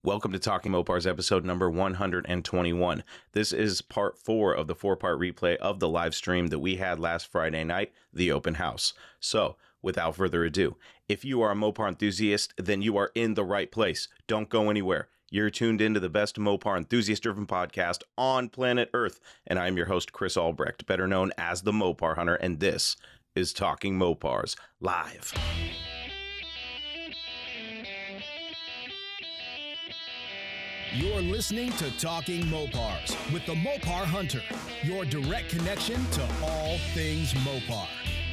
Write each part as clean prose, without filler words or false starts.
Welcome to Talking Mopars episode number 121. This is part 4 of the 4-part replay of the live stream that we had last Friday night, the open house. So, without further ado, if you are a Mopar enthusiast, then you are in the right place. Don't go anywhere. You're tuned into the best Mopar enthusiast-driven podcast on planet Earth, and I'm your host, Chris Albrecht, better known as the Mopar Hunter, and this is Talking Mopars Live. You're listening to Talking Mopars with the Mopar Hunter, your direct connection to all things Mopar.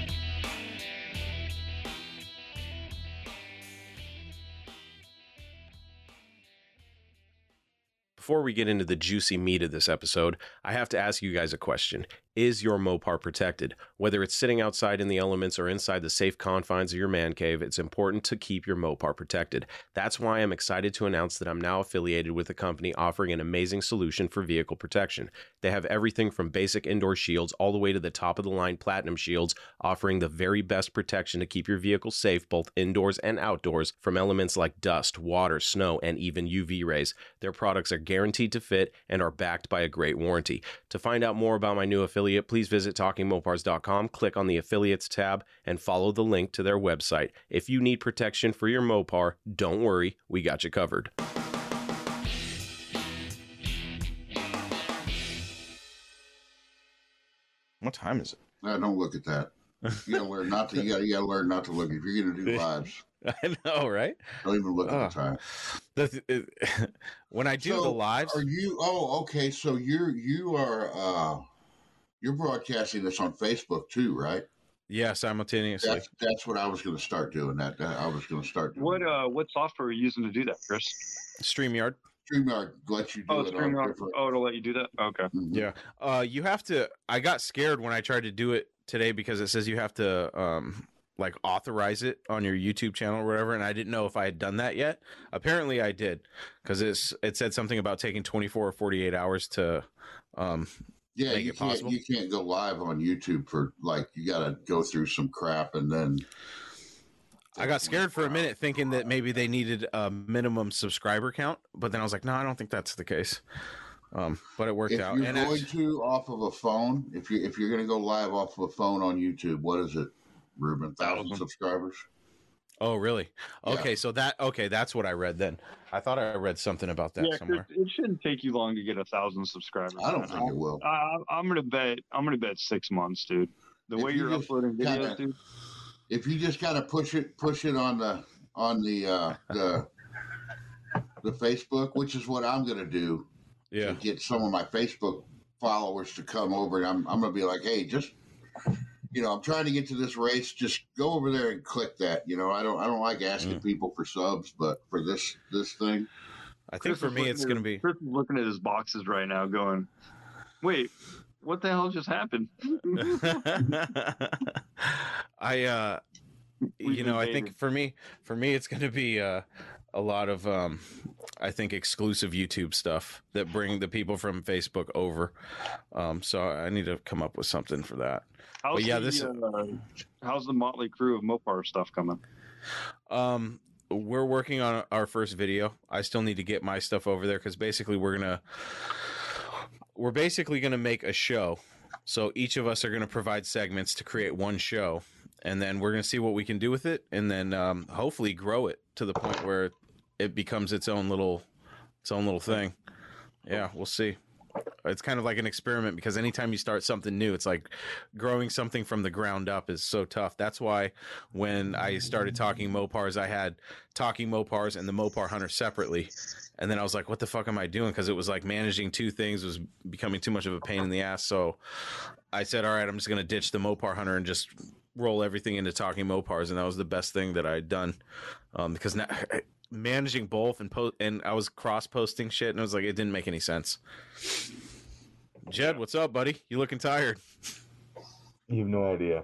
Before we get into the juicy meat of this episode, I have to ask you guys a question. Is your Mopar protected? Whether it's sitting outside in the elements or inside the safe confines of your man cave, it's important to keep your Mopar protected. That's why I'm excited to announce that I'm now affiliated with a company offering an amazing solution for vehicle protection. They have everything from basic indoor shields all the way to the top of the line platinum shields, offering the very best protection to keep your vehicle safe both indoors and outdoors from elements like dust, water, snow, and even UV rays. Their products are guaranteed to fit and are backed by a great warranty. To find out more about my new affiliate, please visit TalkingMopars.com, click on the Affiliates tab, and follow the link to their website. If you need protection for your Mopar, don't worry, we got you covered. What time is it? Don't look at that. You gotta learn not to. You gotta learn not to look. If you're gonna do lives, I know, right? Don't even look at the time. When I do the lives, are you? Oh, okay. So you're broadcasting this on Facebook too, right? Yeah, simultaneously. That's what I was going to start doing. I was going to start doing. What software are you using to do that, Chris? StreamYard. StreamYard lets you do it. StreamYard. It'll let you do that. Okay. Mm-hmm. Yeah. You have to. I got scared when I tried to do it today because it says you have to authorize it on your YouTube channel or whatever, and I didn't know if I had done that yet. Apparently, I did because it said something about taking 24 or 48 hours to make it possible. You can't go live on YouTube for you got to go through some crap and then. I got scared for a minute thinking that maybe they needed a minimum subscriber count, but then I was like, no, I don't think that's the case. But it worked out. If you're going to off of a phone, if you're going to go live off of a phone on YouTube, what is it, Ruben? 1,000 subscribers? Oh, really? Yeah. Okay, so that's what I read then. I thought I read something about that somewhere. It shouldn't take you long to get 1,000 subscribers. I don't think it will. I'm gonna bet 6 months, dude. The way you're uploading videos, dude. If you just kind of push it on the Facebook, which is what I'm going to do, to get some of my Facebook followers to come over, and I'm going to be like, hey, just I'm trying to get to this race. Just go over there and click that. I don't like asking people for subs, but for this thing, I think for me it's going to be. Chris is looking at his boxes right now, going, "Wait, what the hell just happened?" I think for me it's going to be a lot of I think exclusive YouTube stuff that bring the people from Facebook over. So I need to come up with something for that. How's the motley crew of Mopar stuff coming? We're working on our first video. I still need to get my stuff over there because basically we're basically gonna make a show. So each of us are going to provide segments to create one show, and then we're going to see what we can do with it, and then hopefully grow it to the point where it becomes its own little thing. Yeah, we'll see. It's kind of like an experiment because anytime you start something new, it's like growing something from the ground up is so tough. That's why when I started Talking Mopars, I had Talking Mopars and the Mopar Hunter separately. And then I was like, what the fuck am I doing? Because it was like managing two things was becoming too much of a pain in the ass. So I said, all right, I'm just going to ditch the Mopar Hunter and just roll everything into Talking Mopars. And that was the best thing that I had done because now managing both and I was cross-posting shit, and I was like, it didn't make any sense. Jed, what's up, buddy? You looking tired? You have no idea.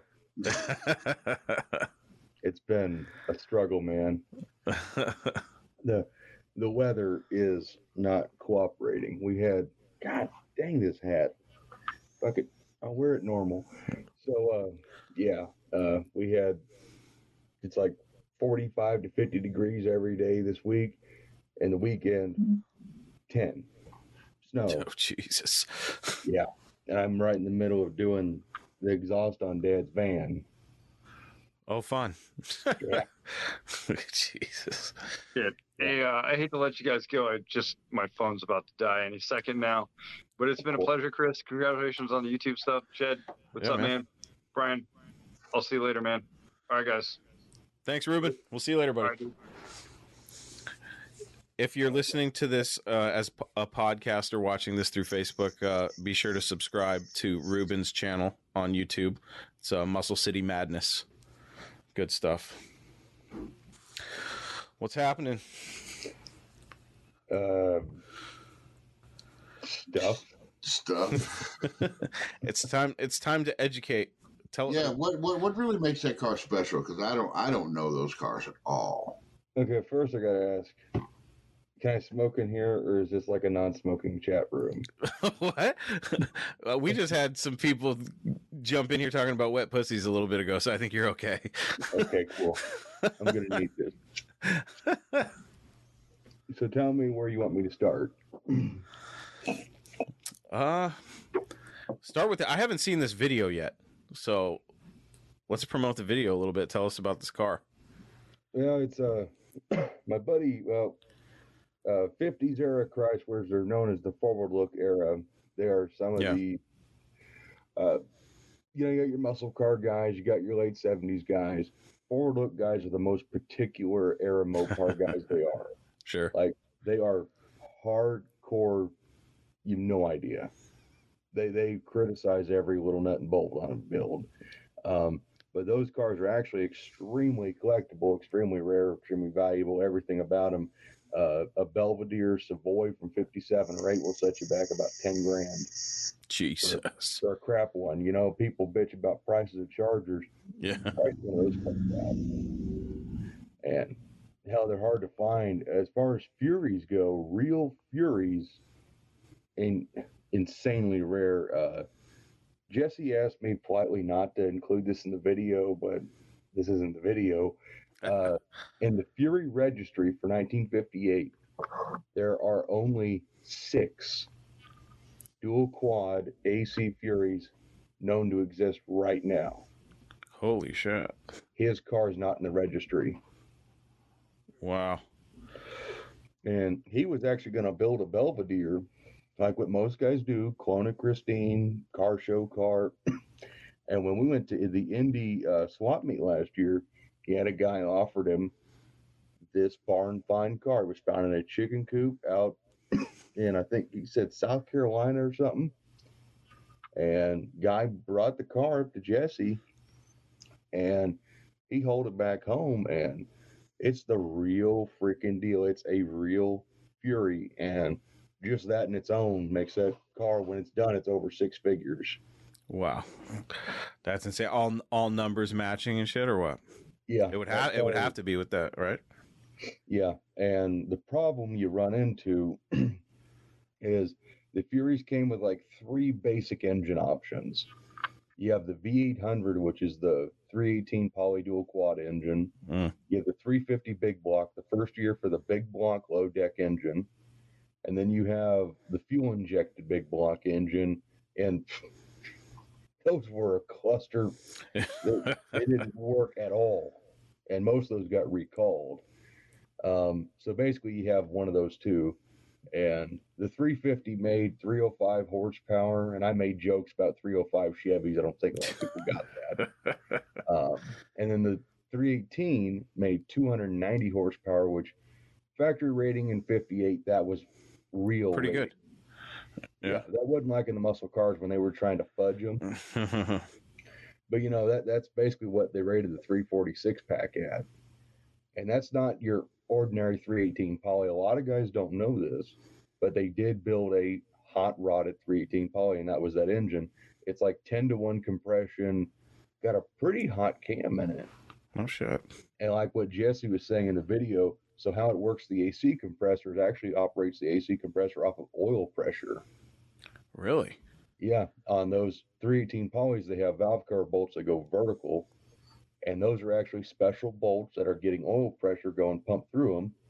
It's been a struggle, man. The weather is not cooperating. We had, God dang this hat. Fuck it. I'll wear it normal. So, we had, it's like 45 to 50 degrees every day this week. and the weekend 10. Snow. Oh, Jesus. Yeah. And I'm right in the middle of doing the exhaust on Dad's van. Oh, fun. Yeah. Jesus. Yeah. Hey, I hate to let you guys go. My phone's about to die any second now. But it's been a pleasure, Chris. Congratulations on the YouTube stuff. Jed, what's up, man? Brian, I'll see you later, man. All right, guys. Thanks, Ruben. We'll see you later, buddy. All right, if you're listening to this as a podcast or watching this through Facebook, be sure to subscribe to Ruben's channel on YouTube. It's Muscle City Madness. Good stuff. What's happening? Stuff. It's time to educate. What really makes that car special? Because I don't know those cars at all. Okay, first I gotta ask, can I smoke in here, or is this like a non-smoking chat room? What? We just had some people jump in here talking about wet pussies a little bit ago, so I think you're okay. Okay, cool. I'm gonna need this. So tell me where you want me to start. Start with I haven't seen this video yet, so let's promote the video a little bit. Tell us about this car. Yeah, it's my buddy. 50s era Chryslers are known as the forward look era. They are some of the you got your muscle car guys, you got your late 70s guys. Forward look guys are the most particular era Mopar guys they are. Sure. Like, they are hardcore, you have no idea. They criticize every little nut and bolt on a build. But those cars are actually extremely collectible, extremely rare, extremely valuable, everything about them. A Belvedere Savoy from 57 or 8 will set you back about 10 grand. Jesus. For a crap one. You know, people bitch about prices of Chargers. Yeah. And hell, they're hard to find. As far as Furies go, real Furies, insanely rare. Jesse asked me politely not to include this in the video, but this isn't the video. In the Fury registry for 1958, there are only 6 dual quad AC Furies known to exist right now. Holy shit. His car's not in the registry. Wow. And he was actually going to build a Belvedere, like what most guys do, clone a Christine, car show car. And when we went to the Indy swap meet last year, he had a guy offered him this barn find car. It was found in a chicken coop out in, I think he said, South Carolina or something. And guy brought the car up to Jesse, and he hauled it back home, and it's the real freaking deal. It's a real Fury, and just that in its own makes that car, when it's done, it's over 6 figures. Wow, that's insane. All numbers matching and shit, or what? Yeah, it would have to be with that, right? Yeah, and the problem you run into is the Furies came with like 3 basic engine options. You have the V800, which is the 318 poly dual quad engine. You have the 350 big block, the first year for the big block low deck engine. And then you have the fuel injected big block engine. And those were a cluster. They didn't work at all. And most of those got recalled. So basically you have one of those two. And the 350 made 305 horsepower, and I made jokes about 305 Chevys. I don't think a lot of people got that. And then the 318 made 290 horsepower, which factory rating in 58, that was real. Pretty rating. Good. Yeah. That wasn't like in the muscle cars when they were trying to fudge them. But, you know, that's basically what they rated the 346 pack at. And that's not your ordinary 318 poly. A lot of guys don't know this, but they did build a hot rodded 318 poly, and that was that engine. It's like 10-to-1 compression, got a pretty hot cam in it. Oh shit. And like what Jesse was saying in the video, so how it works, the AC compressor, it actually operates the AC compressor off of oil pressure. Really? Yeah, on those 318 polys, they have valve cover bolts that go vertical. And those are actually special bolts that are getting oil pressure going pumped through them.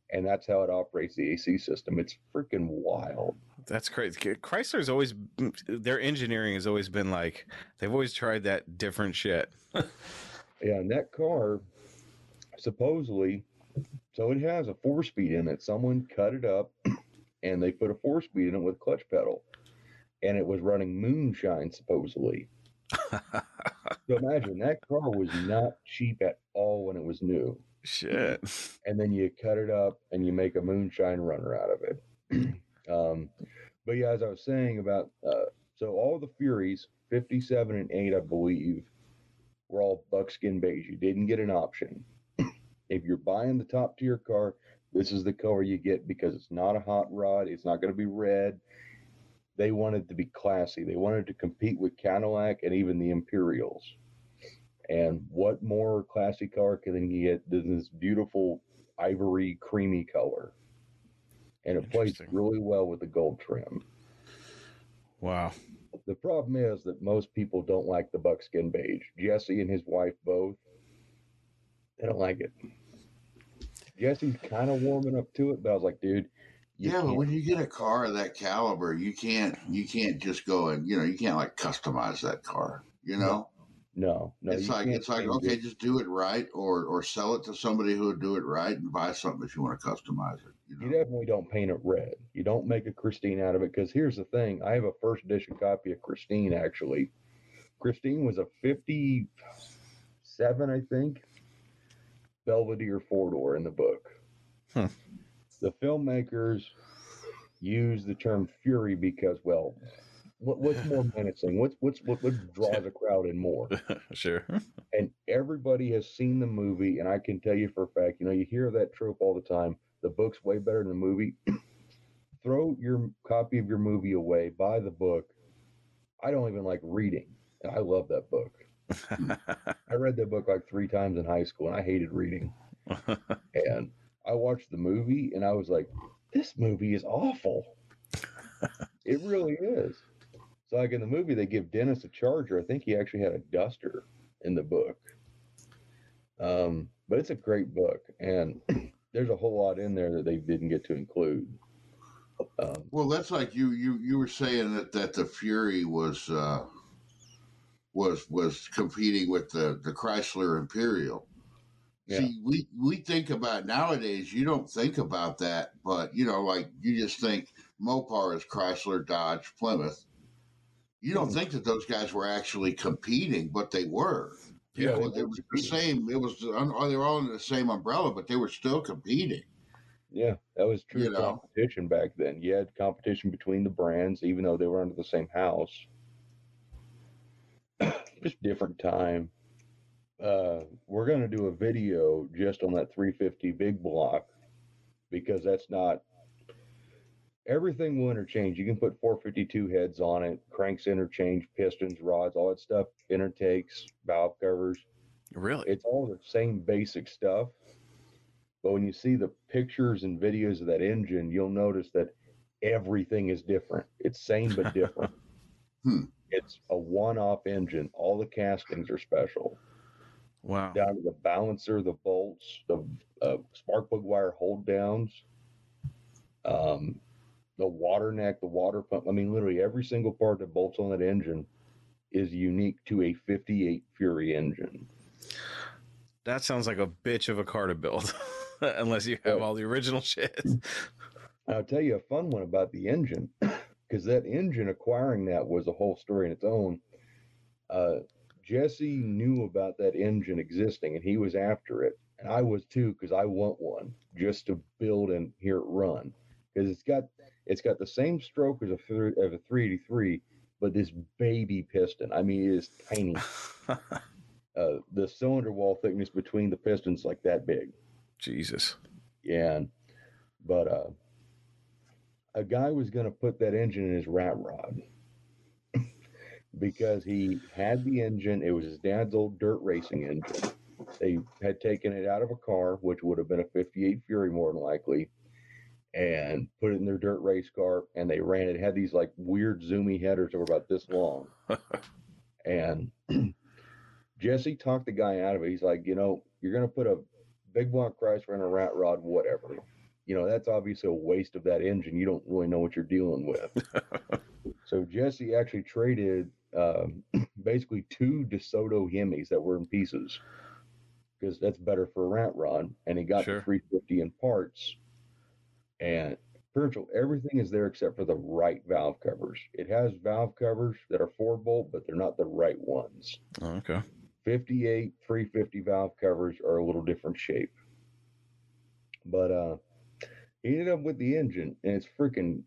and that's how it operates the AC system. It's freaking wild. That's crazy. Chrysler's always, their engineering has always been like, they've always tried that different shit. Yeah, and that car, supposedly, so it has a 4-speed in it. Someone cut it up, and they put a 4-speed in it with clutch pedal, and it was running moonshine, supposedly. So imagine, that car was not cheap at all when it was new. Shit. And then you cut it up, and you make a moonshine runner out of it. But yeah, as I was saying about, so all the Furies, 57 and 8, I believe, were all buckskin beige. You didn't get an option. If you're buying the top tier car, this is the color you get because it's not a hot rod. It's not going to be red. They wanted to be classy. They wanted to compete with Cadillac and even the Imperials. And what more classy car can you get than this beautiful ivory creamy color? And it plays really well with the gold trim. Wow. The problem is that most people don't like the buckskin beige. Jesse and his wife both, they don't like it. Jesse's kind of warming up to it, but I was like, dude, but when you get a car of that caliber, you can't just go and, you can't like customize that car, No. It's like okay, just do it right, or sell it to somebody who would do it right, and buy something if you want to customize it. You definitely don't paint it red. You don't make a Christine out of it, because here's the thing. I have a first edition copy of Christine, actually. Christine was a 57, I think, Belvedere 4-door in the book. The filmmakers use the term Fury because, well, what's more menacing? What draws a crowd in more? Sure. And everybody has seen the movie, and I can tell you for a fact, you hear that trope all the time. The book's way better than the movie. Throw your copy of your movie away. Buy the book. I don't even like reading, and I love that book. I read that book like 3 times in high school, and I hated reading. And I watched the movie, and I was like, this movie is awful. It really is. So like in the movie, they give Dennis a Charger. I think he actually had a Duster in the book. But it's a great book, and there's a whole lot in there that they didn't get to include. Well, that's like you were saying that the Fury was competing with the Chrysler Imperial. Yeah. See, we think about nowadays. You don't think about that, but like you just think Mopar is Chrysler, Dodge, Plymouth. You don't think that those guys were actually competing, but they were. Yeah, it was the same. It was they were all under the same umbrella, but they were still competing. Yeah, that was true competition back then. You had competition between the brands, even though they were under the same house. Just different time. We're going to do a video just on that 350 big block, because that's not everything will interchange. You can put 452 heads on it, cranks interchange, pistons, rods, all that stuff, intertakes, valve covers. Really? It's all the same basic stuff. But when you see the pictures and videos of that engine, you'll notice that everything is different. It's same but different. It's a one-off engine. All the castings are special. Wow. Down to the balancer, the bolts, the spark plug wire hold downs, the water neck, the water pump. I mean, literally every single part that bolts on that engine is unique to a 58 Fury engine. That sounds like a bitch of a car to build, unless you have all the original shit. I'll tell you a fun one about the engine, because that engine, acquiring that was a whole story in its own. Jesse knew about that engine existing, and he was after it, and I was too, because I want one just to build and hear it run, because it's got the same stroke as a 383, but this baby piston. I mean, it is tiny. The cylinder wall thickness between the pistons like that big. Jesus. Yeah, but a guy was going to put that engine in his rat rod. Because he had the engine. It was his dad's old dirt racing engine. They had taken it out of a car, which would have been a 58 Fury more than likely, and put it in their dirt race car, and they ran it. It had these like weird zoomy headers that were about this long. And Jesse talked the guy out of it. He's like, you're going to put a big block Chrysler in a rat rod, whatever. that's obviously a waste of that engine. You don't really know what you're dealing with. So Jesse actually traded basically 2 DeSoto Hemis that were in pieces, because that's better for a ramp run. And he got the 350 in parts, and pretty much everything is there except for the right valve covers. It has valve covers that are 4-bolt, but they're not the right ones. Oh, okay. 58 350 valve covers are a little different shape. But he ended up with the engine, and it's freaking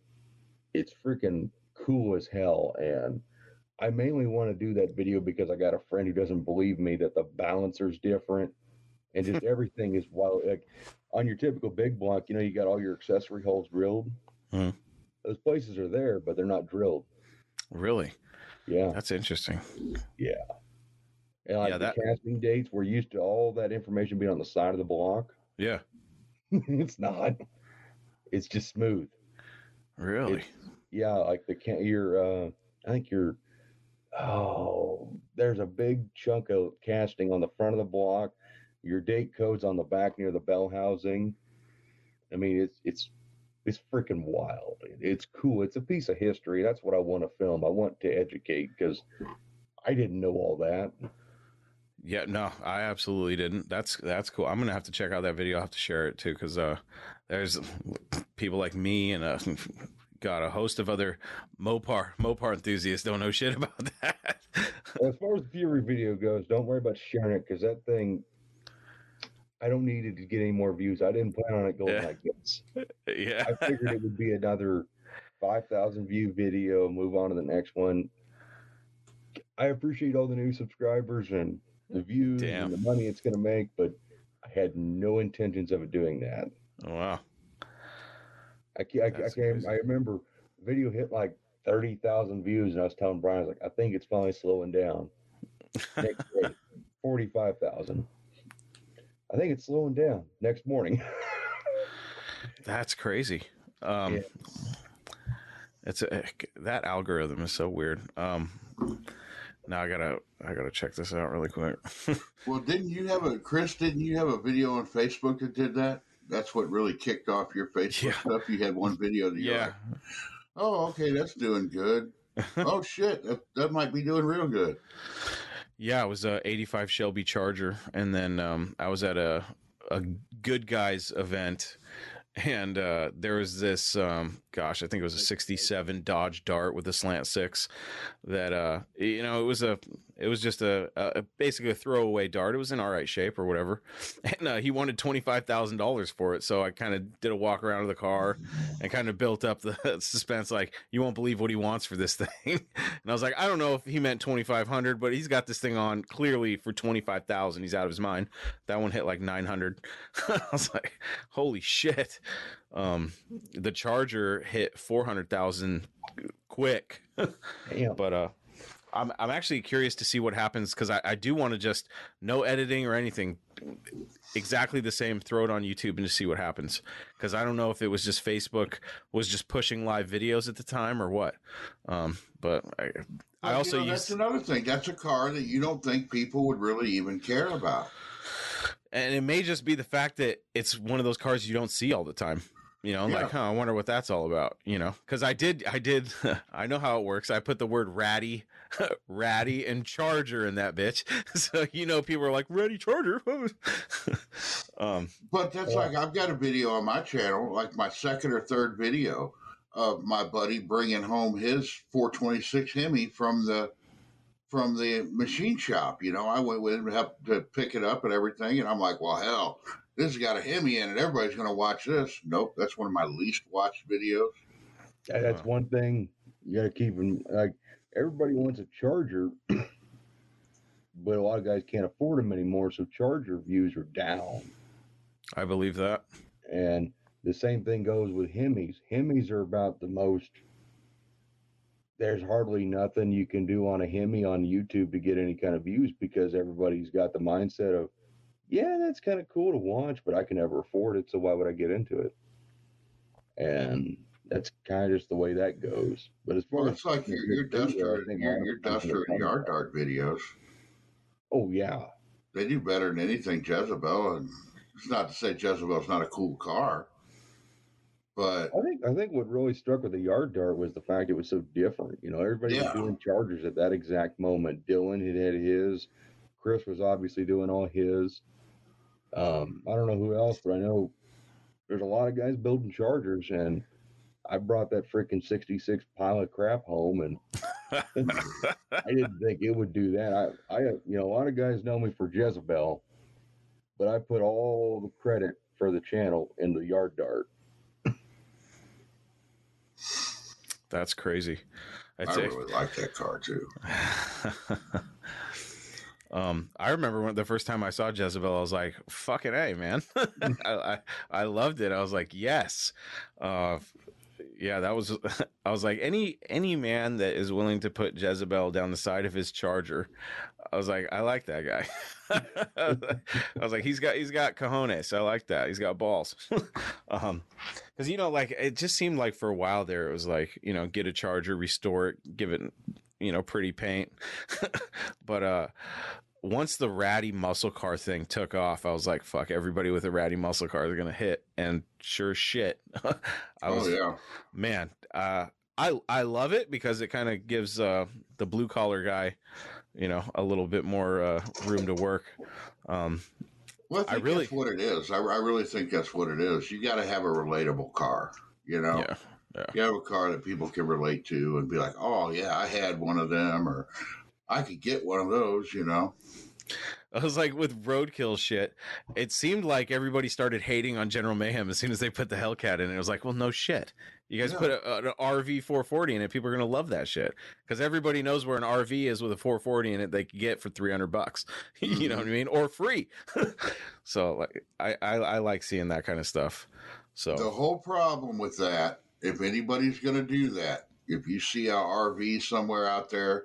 cool as hell. And I mainly want to do that video because I got a friend who doesn't believe me that the balancer's different, and just everything is wild. Like on your typical big block, you got all your accessory holes drilled. Those places are there, but they're not drilled. Really? Yeah. That's interesting. Yeah. And like the casting dates, we're used to all that information being on the side of the block. Yeah. It's not. It's just smooth. Really? Like there's a big chunk of casting on the front of the block. Your date code's on the back near the bell housing. I mean, it's freaking wild. It's cool. It's a piece of history. That's what I want to film. I want to educate, because I didn't know all that. Yeah, no, I absolutely didn't. That's cool. I'm gonna have to check out that video. I'll have to share it too, because there's people like me and got a host of other Mopar enthusiasts don't know shit about that. Well, as far as the Fury video goes, don't worry about sharing it, because that thing, I don't need it to get any more views. I didn't plan on it going like this. Yeah, I figured it would be another 5,000 view video, move on to the next one. I appreciate all the new subscribers and the views and the money it's going to make, but I had no intentions of it doing that. Oh, wow. I remember the video hit like 30,000 views, and I was telling Brian, I was like, I think it's finally slowing down. Next day, 45,000. I think it's slowing down. Next morning. That's crazy. It's that algorithm is so weird. Now I gotta check this out really quick. Well, didn't you have a video on Facebook that did that? That's what really kicked off your Facebook stuff. You had one video that you're like, oh, okay, that's doing good. Oh shit, that might be doing real good. Yeah, it was a 85 Shelby Charger, and then I was at a Good Guys event, and there was this I think it was a 67 Dodge Dart with a slant 6 that it was just a basically a throwaway Dart. It was in all right shape or whatever, and he wanted $25,000 for it. So I kind of did a walk around of the car and kind of built up the suspense, like, you won't believe what he wants for this thing. And I was like, I don't know if he meant 2,500, but he's got this thing on clearly for 25,000. He's out of his mind. That one hit like 900. I was like, holy shit. The Charger hit 400,000 quick. Damn. But I'm actually curious to see what happens, because I do want to just, no editing or anything, exactly the same, throw it on YouTube and just see what happens, because I don't know if it was just Facebook was just pushing live videos at the time or what. But I also that's another thing. That's a car that you don't think people would really even care about. And it may just be the fact that it's one of those cars you don't see all the time. Like, I wonder what that's all about, because I did, I know how it works. I put the word ratty and Charger in that bitch. So, people are like, ratty Charger. But that's like, I've got a video on my channel, like my second or third video of my buddy bringing home his 426 Hemi from the machine shop. I went with him to help to pick it up and everything. And I'm like, well, hell, this has got a Hemi in it. Everybody's going to watch this. Nope. That's one of my least watched videos. That's one thing you got to keep in, like, everybody wants a Charger, but a lot of guys can't afford them anymore. So Charger views are down. I believe that. And the same thing goes with Hemis. Hemis are about the most, there's hardly nothing you can do on a Hemi on YouTube to get any kind of views, because everybody's got the mindset of, yeah, that's kind of cool to watch, but I can never afford it, so why would I get into it? And that's kind of just the way that goes. But as far as it's like your Duster and Yard Dart videos. Oh yeah, they do better than anything Jezebel. And it's not to say Jezebel's not a cool car. But I think what really struck with the Yard Dart was the fact it was so different. You know, everybody was doing Chargers at that exact moment. Dylan had his. Chris was obviously doing all his. I don't know who else, but I know there's a lot of guys building Chargers, and I brought that freaking 66 pile of crap home, and I didn't think it would do that. I you know, a lot of guys know me for Jezebel, but I put all the credit for the channel in the Yard Dart. That's crazy. I really like that car too. I remember when the first time I saw Jezebel, I was like, "Fucking A, man!" I loved it. I was like, "Yes." Yeah, that was. I was like, any man that is willing to put Jezebel down the side of his Charger, I was like, I like that guy. I was like, he's got cojones. I like that. He's got balls. Because you know, like it just seemed like for a while there, it was like, you know, get a Charger, restore it, give it, you know, pretty paint. But once the ratty muscle car thing took off, I was like, fuck, everybody with a ratty muscle car is going to hit. And sure shit. Man, I love it because it kind of gives the blue collar guy, you know, a little bit more room to work. Well, I think that's what it is. I really think that's what it is. You got to have a relatable car, you know? Yeah. You have a car that people can relate to and be like, oh, yeah, I had one of them, or I could get one of those, you know? I was like, with roadkill shit, it seemed like everybody started hating on General Mayhem as soon as they put the Hellcat in. It was like, well, no shit. You guys put an RV 440 in it, people are going to love that shit. Because everybody knows where an RV is with a 440 in it they can get for $300. You know what I mean? Or free. So like, I like seeing that kind of stuff. So the whole problem with that, if anybody's going to do that, if you see an RV somewhere out there,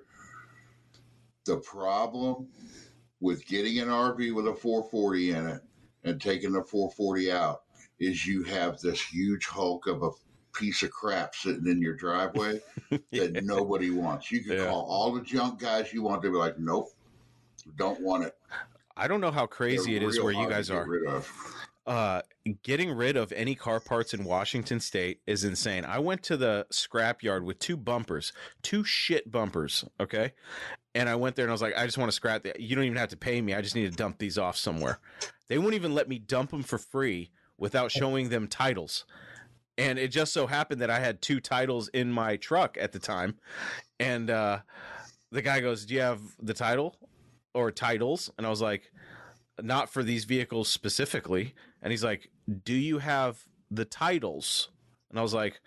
the problem with getting an RV with a 440 in it and taking the 440 out is you have this huge hulk of a piece of crap sitting in your driveway that nobody wants. You can call all the junk guys you want. They'll be like, nope, don't want it. I don't know how crazy it is where you guys are. Getting rid of any car parts in Washington State is insane. I went to the scrapyard with two shit bumpers, okay? And I went there and I was like, I just want to scrap that. You don't even have to pay me. I just need to dump these off somewhere. They wouldn't even let me dump them for free without showing them titles. And it just so happened that I had 2 titles in my truck at the time. And the guy goes, do you have the title or titles? And I was like, not for these vehicles specifically. And he's like, do you have the titles? And I was like,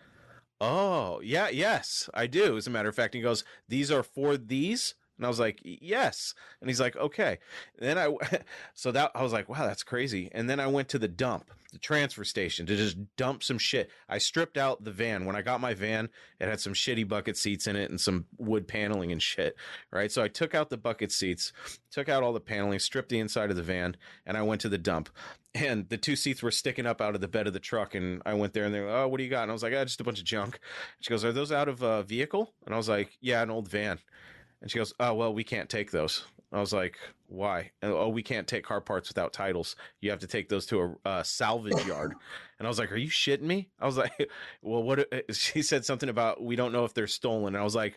oh, yeah, yes, I do. As a matter of fact, he goes, these are for these? And I was like, yes. And he's like, okay. And then I was like, wow, that's crazy. And then I went to the transfer station to just dump some shit. I stripped out the van. When I got my van, it had some shitty bucket seats in it and some wood paneling and shit. Right. So I took out the bucket seats, took out all the paneling, stripped the inside of the van, and I went to the dump. And the 2 seats were sticking up out of the bed of the truck. And I went there and they were like, oh, what do you got? And I was like, just a bunch of junk. She goes, are those out of a vehicle? And I was like, yeah, an old van. And she goes, oh, well, we can't take those. I was like, why? And, oh, we can't take car parts without titles. You have to take those to a salvage yard. And I was like, are you shitting me? I was like, well, what? She said something about, we don't know if they're stolen. And I was like,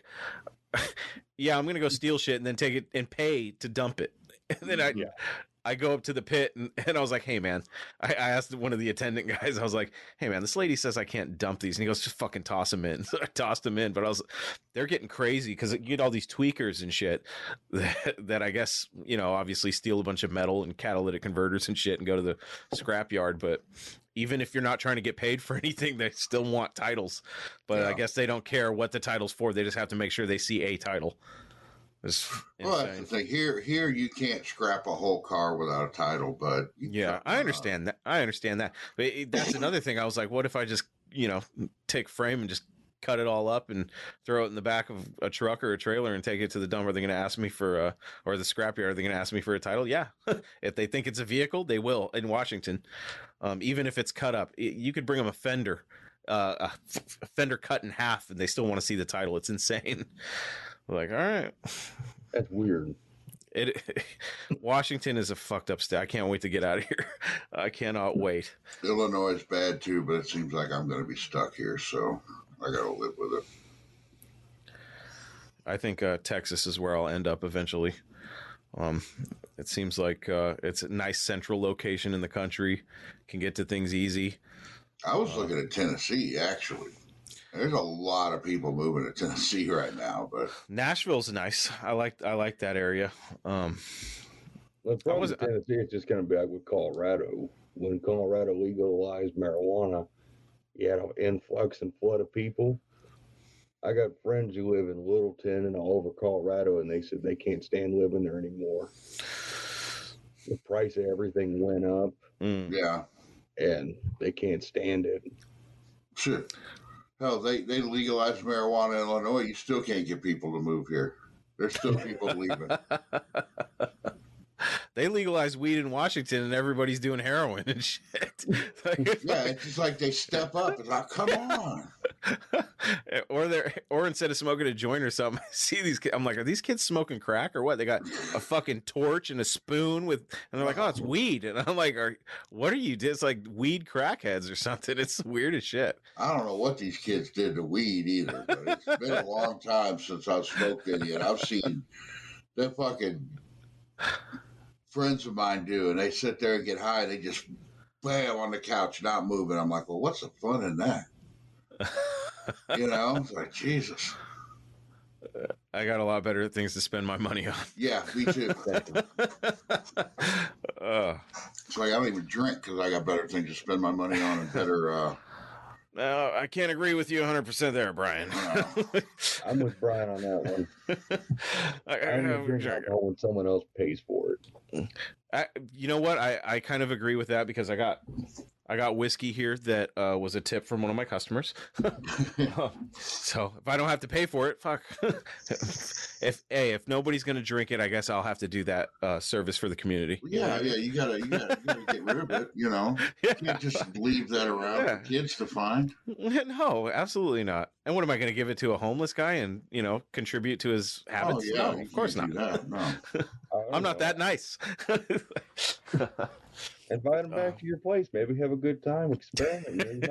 yeah, I'm going to go steal shit and then take it and pay to dump it. And then I go up to the pit and I was like, hey, man, I asked one of the attendant guys, I was like, hey, man, this lady says I can't dump these. And he goes, just fucking toss them in. So I tossed them in. But they're getting crazy because you get all these tweakers and shit that I guess, you know, obviously steal a bunch of metal and catalytic converters and shit and go to the scrapyard. But even if you're not trying to get paid for anything, they still want titles. But I guess they don't care what the title's for. They just have to make sure they see a title. Well, that's the thing. Here you can't scrap a whole car without a title, but I understand that. I understand that. But that's another thing. I was like, what if I just, you know, take frame and just cut it all up and throw it in the back of a truck or a trailer and take it to the dump? Are they going to ask me for or the scrapyard? Are they going to ask me for a title? Yeah. If they think it's a vehicle, they will in Washington. Even if it's cut up, you could bring them a fender cut in half and they still want to see the title. It's insane. Like, all right. That's weird. Washington is a fucked up state. I can't wait to get out of here. I cannot wait. Illinois is bad too, but it seems like I'm going to be stuck here, so I got to live with it. I think Texas is where I'll end up eventually. It seems like it's a nice central location in the country. Can get to things easy. I was looking at Tennessee, actually. There's a lot of people moving to Tennessee right now, but Nashville's nice. I like that area. The problem with Tennessee is just going to be like with Colorado. When Colorado legalized marijuana, you had an influx and flood of people. I got friends who live in Littleton and all over Colorado, and they said they can't stand living there anymore. The price of everything went up. Yeah. And they can't stand it. Sure. Hell, they legalized marijuana in Illinois. You still can't get people to move here. There's still people leaving. They legalized weed in Washington, and everybody's doing heroin and shit. Yeah, it's just like they step up. It's like, come on. Or instead of smoking a joint or something, I see these kids. I'm like, are these kids smoking crack or what? They got a fucking torch and a spoon and they're like, oh, it's weed. And I'm like, what are you? It's like weed crackheads or something. It's weird as shit. I don't know what these kids did to weed either, but it's been a long time since I've smoked any, and I've seen the fucking friends of mine do, and they sit there and get high, and they just bam on the couch, not moving. I'm like, well, what's the fun in that? You know, it's like, Jesus. I got a lot better things to spend my money on. Yeah, me too. It's like I don't even drink because I got better things to spend my money on and better. No, I can't agree with you 100% there, Brian. I'm with Brian on that one. I'm drink alcohol when someone else pays for it. You know what? I kind of agree with that because I got whiskey here that was a tip from one of my customers. So if I don't have to pay for it, fuck. If nobody's gonna drink it, I guess I'll have to do that service for the community. Yeah, you gotta get rid of it. You know, you can't just leave that around for kids to find. No, absolutely not. And what am I going to give it to a homeless guy and contribute to his habits? Oh, yeah, no, of course not. No. I'm not that nice. Invite them back to your place. Maybe have a good time, experiment.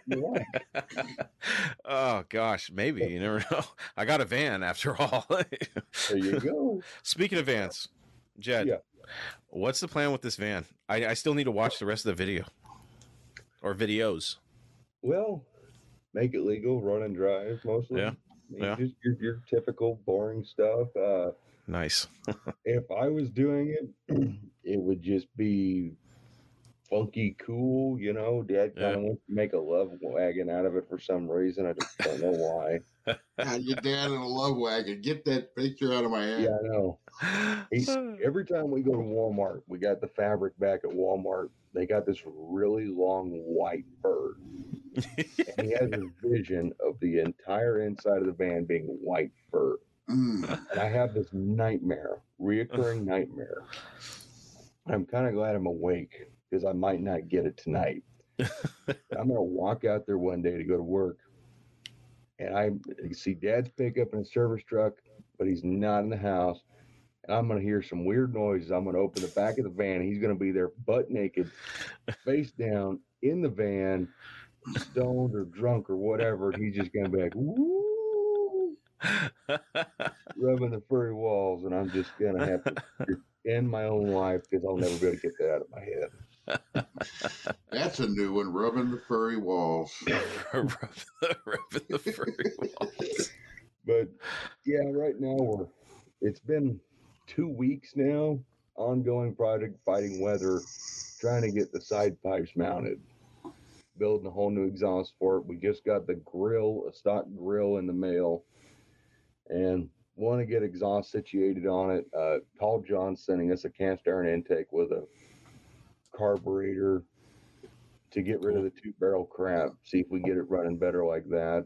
Oh gosh, maybe you never know. I got a van after all. There you go. Speaking of vans, Jed, what's the plan with this van? I still need to watch the rest of the video or videos. Well, make it legal, run and drive mostly. Yeah. Just your typical boring stuff. Nice. If I was doing it, it would just be funky cool, Dad kind of wants to make a love wagon out of it for some reason. I just don't know why. Your dad in a love wagon. Get that picture out of my head. Yeah, I know. Every time we go to Walmart, we got the fabric back at Walmart. They got this really long white bird. And he has a vision of the entire inside of the van being white fur. And I have this reoccurring nightmare. I'm kind of glad I'm awake because I might not get it tonight. I'm going to walk out there one day to go to work, and I see Dad's pickup in a service truck, but he's not in the house. And I'm going to hear some weird noises. I'm going to open the back of the van. He's going to be there butt naked, face down in the van, stoned or drunk or whatever. He's just going to be like, woo. Rubbing the furry walls, and I'm just gonna have to end my own life because I'll never be able to get that out of my head. That's a new one, rubbing the furry walls. Rubbing the furry walls. But yeah, right now it's been 2 weeks now, ongoing project, fighting weather, trying to get the side pipes mounted, building a whole new exhaust for it. We just got the grill, a stock grill in the mail, and want to get exhaust situated on it. Paul John's sending us a cast iron intake with a carburetor to get rid of the 2-barrel crap, see if we get it running better like that.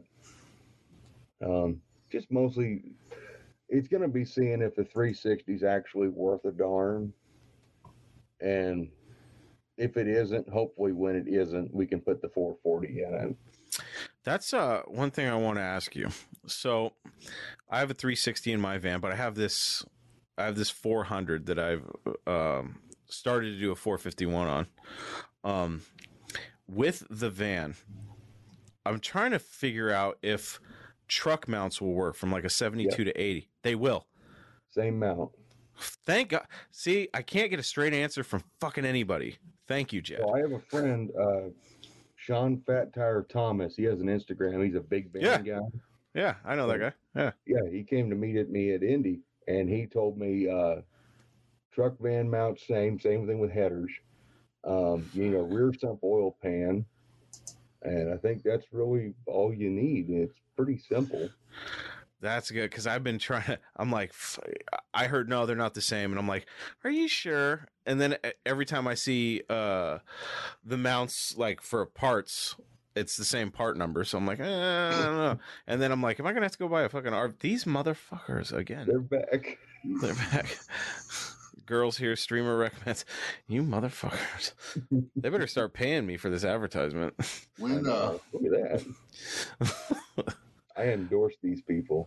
Just mostly, it's going to be seeing if the 360 is actually worth a darn. And if it isn't, hopefully when it isn't, we can put the 440 in it. That's one thing I want to ask you. So I have a 360 in my van, but I have this this 400 that I've started to do a 451 on. With the van, I'm trying to figure out if truck mounts will work from like a 72 to 80. They will. Same mount. Thank God. See, I can't get a straight answer from fucking anybody. Thank you, Jed. Well, I have a friend, Sean Fat Tire Thomas. He has an Instagram. He's a big van guy. Yeah, I know that guy. Yeah. Yeah, he came to meet me at Indy, and he told me truck van mount, same thing with headers. Rear sump oil pan, and I think that's really all you need. It's pretty simple. That's good, because I've been trying. I'm like, I heard no, they're not the same, and I'm like, are you sure? And then every time I see the mounts like for parts, it's the same part number, so I'm like, I don't know. And then I'm like, am I gonna have to go buy a fucking RV? These motherfuckers again. They're back. They're back. Girls here, streamer recommends. You motherfuckers. They better start paying me for this advertisement. When look at that. I endorse these people.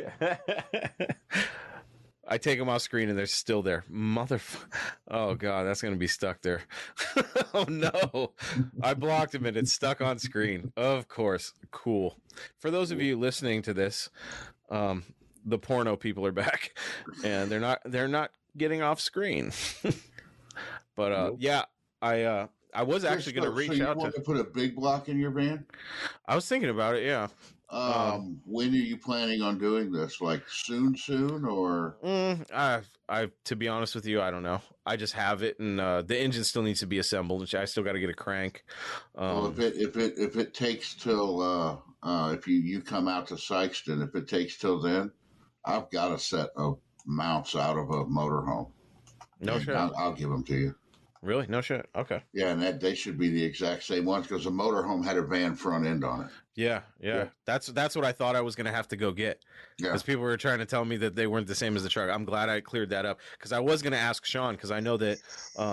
I take them off screen and they're still there. Oh God, that's gonna be stuck there. Oh no, I blocked him and it's stuck on screen. Of course, cool. For those of you listening to this, the porno people are back, and they're not getting off screen. But nope. Yeah, I was actually going to reach out to put a big block in your van. I was thinking about it. Yeah. When are you planning on doing this? Like soon, or? I to be honest with you, I don't know. I just have it, and the engine still needs to be assembled, which I still got to get a crank. Well, if it takes till if you come out to Sykeston, if it takes till then, I've got a set of mounts out of a motorhome. No shit. I'll give them to you. Really? No shit. Okay. Yeah, and they should be the exact same ones because the motorhome had a van front end on it. Yeah. That's what I thought I was going to have to go get. Because people were trying to tell me that they weren't the same as the truck. I'm glad I cleared that up because I was going to ask Sean because I know that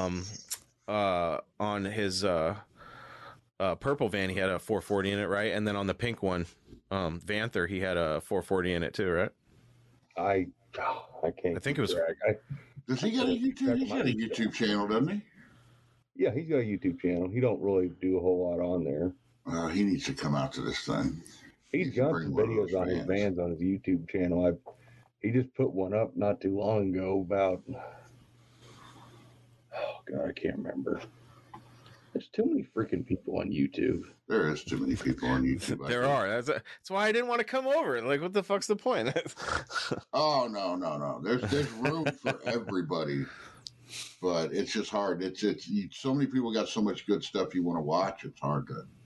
on his purple van he had a 440 in it, right? And then on the pink one, Vanther, he had a 440 in it too, right? I can't. I think it was. Does he got a YouTube? He's got a YouTube channel, doesn't he? Yeah, he's got a YouTube channel. He don't really do a whole lot on there. He needs to come out to this thing. He's got some videos on his vans on his YouTube channel. He just put one up not too long ago about. Oh God, I can't remember. There's too many freaking people on YouTube. There is too many people on YouTube. There are. That's why I didn't want to come over. Like, what the fuck's the point? Oh no. There's room for everybody, but it's just hard. It's so many people got so much good stuff you want to watch. It's hard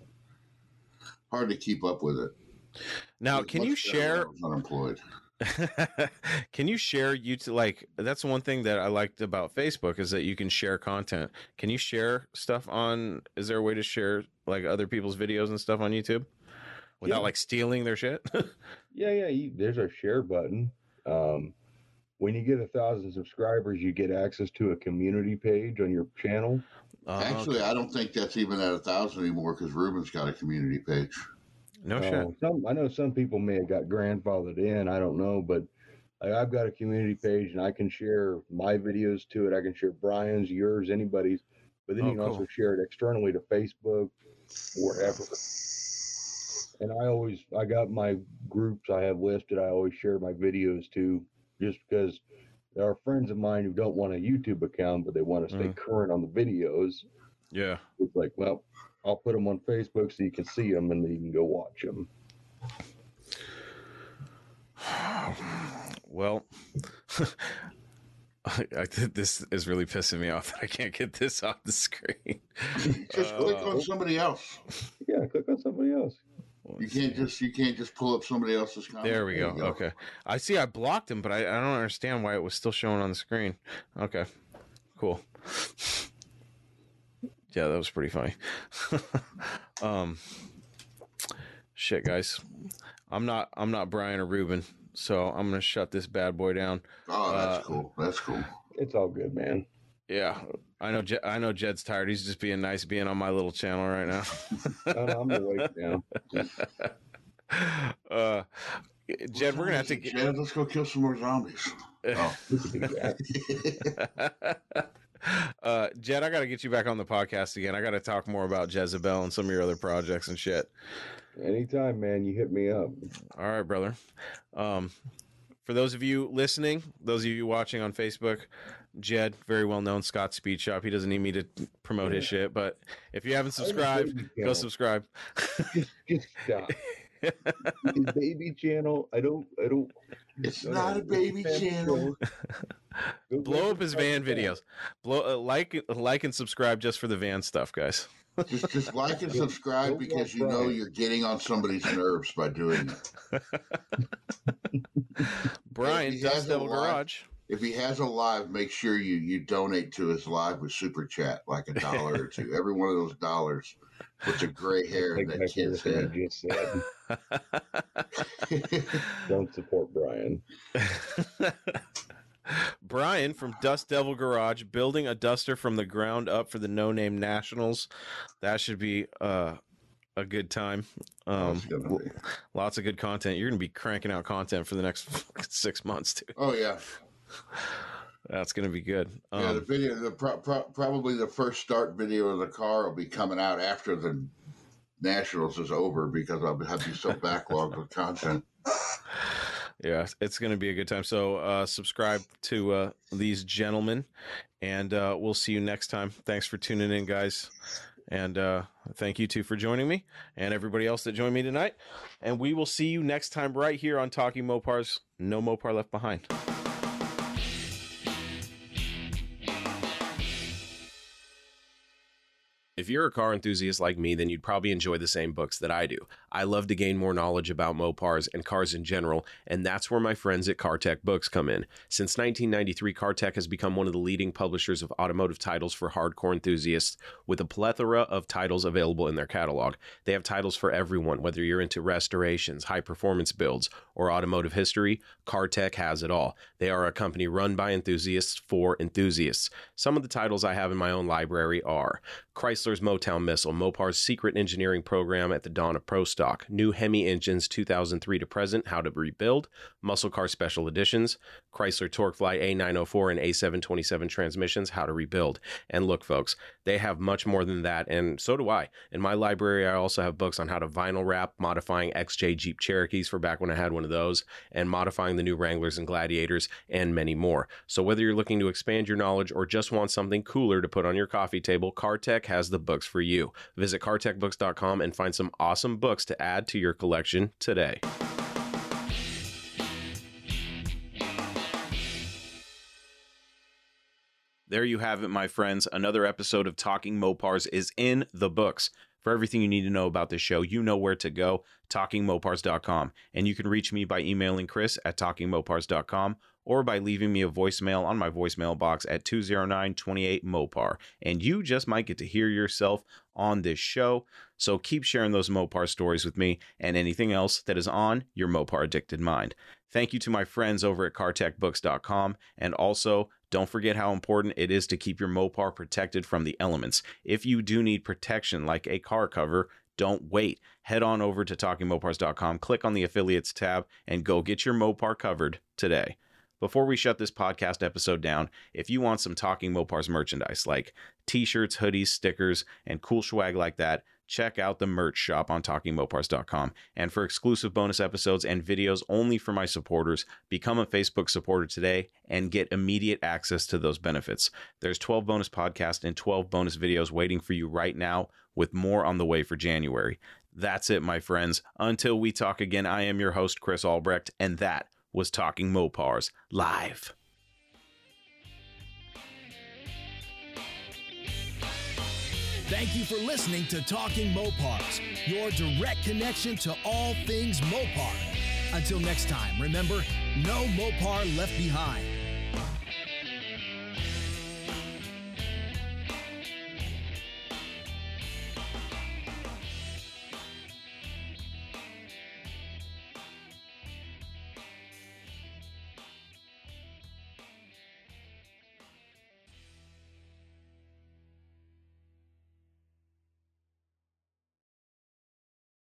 to keep up with it. Now, can you share? Unemployed. Can you share YouTube? Like, that's one thing that I liked about Facebook is that you can share content. Can you share stuff on? Is there a way to share like other people's videos and stuff on YouTube without like stealing their shit? Yeah. There's a share button. When you get 1,000 subscribers, you get access to a community page on your channel. Actually, I don't think that's even at 1,000 anymore because Ruben's got a community page. No shit. I know some people may have got grandfathered in. I don't know, but I've got a community page and I can share my videos to it. I can share Brian's, yours, anybody's. But then you can also share it externally to Facebook, wherever. And I got my groups I have listed. I always share my videos to, just because there are friends of mine who don't want a YouTube account, but they want to stay current on the videos. Yeah. It's like, well, I'll put them on Facebook so you can see them and then you can go watch them. Well, this is really pissing me off that I can't get this off the screen. Just click on somebody else. Yeah, click on somebody else. You can't just pull up somebody else's comment. There we go. Okay. I see I blocked him, but I don't understand why it was still showing on the screen. Okay. Cool. Yeah, that was pretty funny. Shit, guys. I'm not Brian or Ruben, so I'm gonna shut this bad boy down. Oh, that's cool. That's cool. It's all good, man. Yeah, I know Jed's tired. He's just being nice, being on my little channel right now. No, I'm awake now. Jed, we're gonna have to Jed, let's go kill some more zombies. Oh. Jed, I got to get you back on the podcast again. I got to talk more about Jezebel and some of your other projects and shit. Anytime, man. You hit me up. All right, brother. For those of you listening, those of you watching on Facebook, Jed, very well known, Scott Speed Shop. He doesn't need me to promote his shit, but if you haven't subscribed, go subscribe. Just stop. His baby channel. I don't. It's not a baby channel. Blow up his van videos. Like and subscribe just for the van stuff, guys. Just like and subscribe because you know you're getting on somebody's nerves by doing it. Brian, Dust Devil Garage. If he has a live, make sure you donate to his live with Super Chat, like $1 or $2. Every one of those dollars puts a gray hair in that kid's head. Don't support Brian. Brian from Dust Devil Garage, building a duster from the ground up for the No Name Nationals. That should be a good time. Lots of good content. You're going to be cranking out content for the next 6 months, too. Oh, yeah. That's going to be good. Yeah, the video, probably the first start video of the car will be coming out after the Nationals is over because I'll have to be so backlogged with content. Yeah, it's going to be a good time. So subscribe to these gentlemen, and we'll see you next time. Thanks for tuning in, guys. And thank you, too, for joining me and everybody else that joined me tonight. And we will see you next time right here on Talking Mopars. No Mopar Left Behind. If you're a car enthusiast like me, then you'd probably enjoy the same books that I do. I love to gain more knowledge about Mopars and cars in general, and that's where my friends at CarTech Books come in. Since 1993, CarTech has become one of the leading publishers of automotive titles for hardcore enthusiasts, with a plethora of titles available in their catalog. They have titles for everyone, whether you're into restorations, high-performance builds, or automotive history. CarTech has it all. They are a company run by enthusiasts for enthusiasts. Some of the titles I have in my own library are Chrysler's Motown Missile, Mopar's secret engineering program at the dawn of Pro Stock, new Hemi engines 2003 to present, how to rebuild, muscle car special editions, Chrysler TorqueFly A904 and A727 transmissions, how to rebuild. And look, folks, they have much more than that, and so do I. In my library, I also have books on how to vinyl wrap, modifying XJ Jeep Cherokees for back when I had one of those, and modifying the new Wranglers and Gladiators, and many more. So whether you're looking to expand your knowledge or just want something cooler to put on your coffee table, CarTech has the books for you. Visit cartechbooks.com and find some awesome books to add to your collection today. There you have it, my friends. Another episode of Talking Mopars is in the books. For everything you need to know about this show, you know where to go, talkingmopars.com. And you can reach me by emailing Chris at talkingmopars.com or by leaving me a voicemail on my voicemail box at 209-28-MOPAR. And you just might get to hear yourself on this show. So keep sharing those Mopar stories with me and anything else that is on your Mopar addicted mind. Thank you to my friends over at cartechbooks.com. And also, don't forget how important it is to keep your Mopar protected from the elements. If you do need protection like a car cover, don't wait. Head on over to talkingmopars.com, click on the affiliates tab, and go get your Mopar covered today. Before we shut this podcast episode down, if you want some Talking Mopars merchandise like t-shirts, hoodies, stickers, and cool swag like that, check out the merch shop on talkingmopars.com. And for exclusive bonus episodes and videos only for my supporters, become a Facebook supporter today and get immediate access to those benefits. There's 12 bonus podcasts and 12 bonus videos waiting for you right now, with more on the way for January. That's it, my friends. Until we talk again, I am your host, Chris Albrecht, and that was Talking Mopars live. Thank you for listening to Talking Mopars, your direct connection to all things Mopar. Until next time, remember, no Mopar left behind.